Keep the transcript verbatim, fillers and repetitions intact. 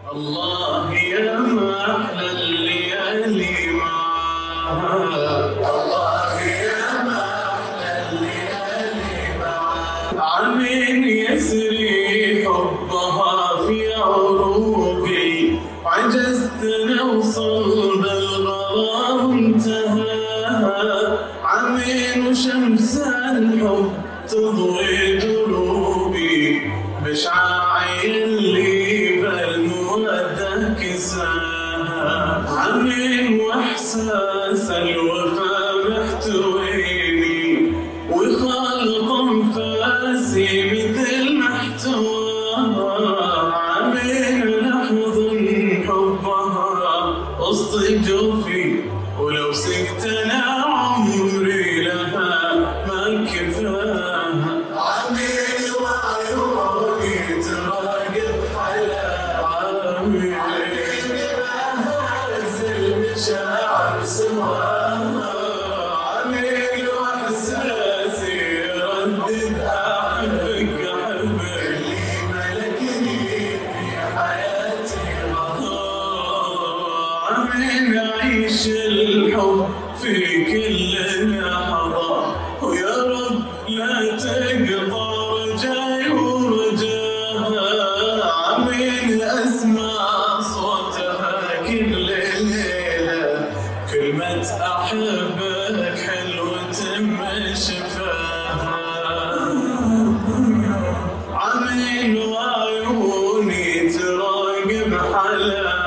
الله يا ما أحلى الليالي معاها، الله يا ما أحلى الليالي معاها. عمين يسري حبها في عروقي، عجزت نوصل بالغرام انتهى. عمين وشمس الحب تضوي دروبي، بشعاعي اللي بالمودة كساها. عمين واحساس الوفا محتويني، وخلق انفاسي مثل محتواها. عمين لحظة حبها وسط جوفي، ولو سكت انا عمري لها ما كفاها. عمين وعيوني تراقب حلاها، عمين ما هز المشاعر سواها. عمين واحساسي يردد احبك احبك، اللي ملكني في حياتي غضا. عمين اعيش الحب في كل لحظة، ويا رب لا تقطع رجاي ورجاها. عمين أسمع صوتها كل ليلة، كلمة أحبك حلوة من شفاها. عمين وعيوني تراقب حلاها،